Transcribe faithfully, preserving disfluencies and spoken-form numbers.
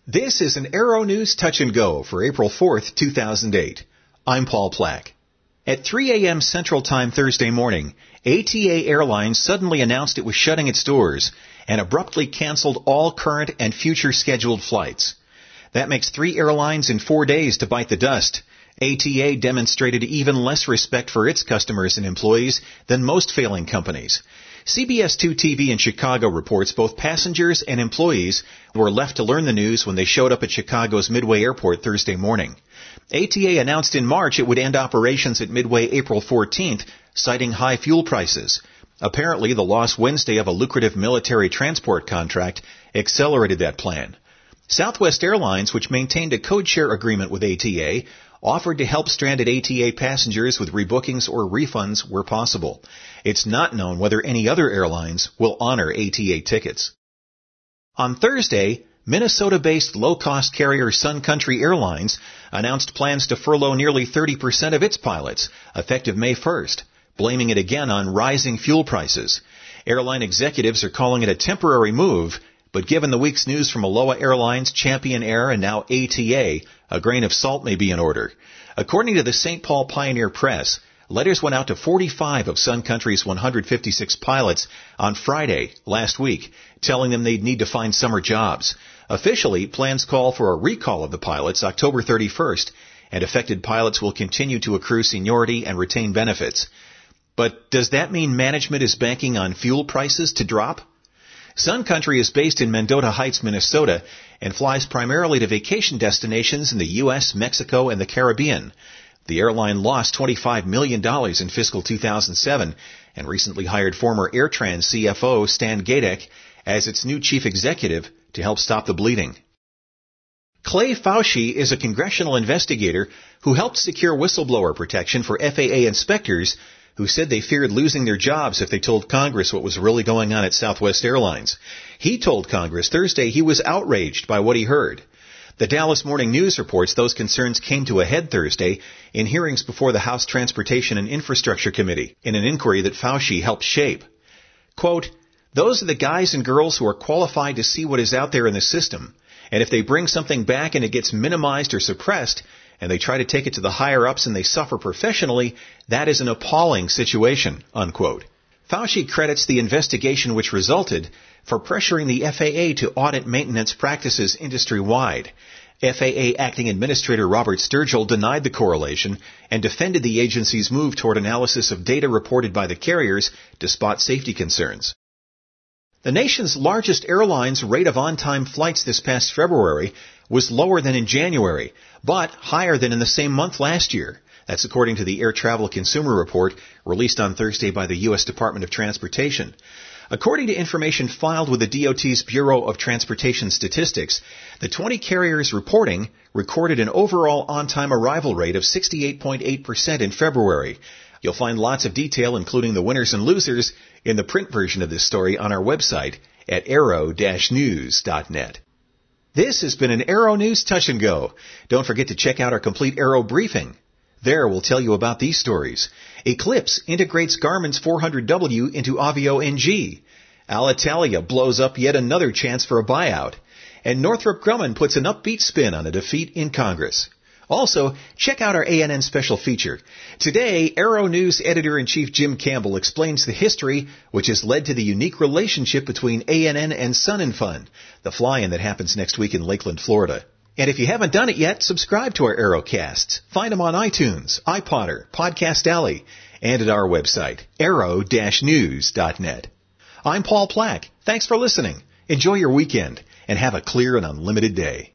This is an Aero News Touch and Go for April fourth, two thousand eight. I'm Paul Plack. At three a.m. Central Time Thursday morning, A T A Airlines suddenly announced it was shutting its doors and abruptly canceled all current and future scheduled flights. That makes three airlines in four days to bite the dust. A T A demonstrated even less respect for its customers and employees than most failing companies. C B S two T V in Chicago reports both passengers and employees were left to learn the news when they showed up at Chicago's Midway Airport Thursday morning. A T A announced in March it would end operations at Midway April fourteenth, citing high fuel prices. Apparently, the loss Wednesday of a lucrative military transport contract accelerated that plan. Southwest Airlines, which maintained a code-share agreement with A T A, offered to help stranded A T A passengers with rebookings or refunds where possible. It's not known whether any other airlines will honor A T A tickets. On Thursday, Minnesota-based low-cost carrier Sun Country Airlines announced plans to furlough nearly thirty percent of its pilots, effective May first, blaming it again on rising fuel prices. Airline executives are calling it a temporary move, but given the week's news from Aloha Airlines, Champion Air, and now A T A, a grain of salt may be in order. According to the Saint Paul Pioneer Press, letters went out to forty-five of Sun Country's one hundred fifty-six pilots on Friday last week, telling them they'd need to find summer jobs. Officially, plans call for a recall of the pilots October thirty-first, and affected pilots will continue to accrue seniority and retain benefits. But does that mean management is banking on fuel prices to drop? Sun Country is based in Mendota Heights, Minnesota, and flies primarily to vacation destinations in the U S, Mexico, and the Caribbean. The airline lost twenty-five million dollars in fiscal two thousand seven and recently hired former AirTrans C F O Stan Gadek as its new chief executive to help stop the bleeding. Clay Fauci is a congressional investigator who helped secure whistleblower protection for F A A inspectors who said they feared losing their jobs if they told Congress what was really going on at Southwest Airlines. He told Congress Thursday he was outraged by what he heard. The Dallas Morning News reports those concerns came to a head Thursday in hearings before the House Transportation and Infrastructure Committee in an inquiry that Fauci helped shape. Quote, "Those are the guys and girls who are qualified to see what is out there in the system. And if they bring something back and it gets minimized or suppressed, and they try to take it to the higher-ups and they suffer professionally, that is an appalling situation," unquote. Fauci credits the investigation which resulted for pressuring the F A A to audit maintenance practices industry-wide. F A A Acting Administrator Robert Sturgill denied the correlation and defended the agency's move toward analysis of data reported by the carriers to spot safety concerns. The nation's largest airline's rate of on-time flights this past February was lower than in January, but higher than in the same month last year. That's according to the Air Travel Consumer Report released on Thursday by the U S Department of Transportation. According to information filed with the D O T's Bureau of Transportation Statistics, the twenty carriers reporting recorded an overall on-time arrival rate of sixty-eight point eight percent in February. You'll find lots of detail, including the winners and losers, in the print version of this story on our website at aero dash news dot net. This has been an Aero News Touch and Go. Don't forget to check out our complete Aero briefing. There we'll tell you about these stories. Eclipse integrates Garmin's four hundred W into Avio N G. Alitalia blows up yet another chance for a buyout. And Northrop Grumman puts an upbeat spin on a defeat in Congress. Also, check out our A N N special feature. Today, Aero News Editor-in-Chief Jim Campbell explains the history which has led to the unique relationship between A N N and Sun and Fun, the fly-in that happens next week in Lakeland, Florida. And if you haven't done it yet, subscribe to our Aerocasts. Find them on iTunes, iPodder, Podcast Alley, and at our website, aero dash news dot net. I'm Paul Plack. Thanks for listening. Enjoy your weekend, and have a clear and unlimited day.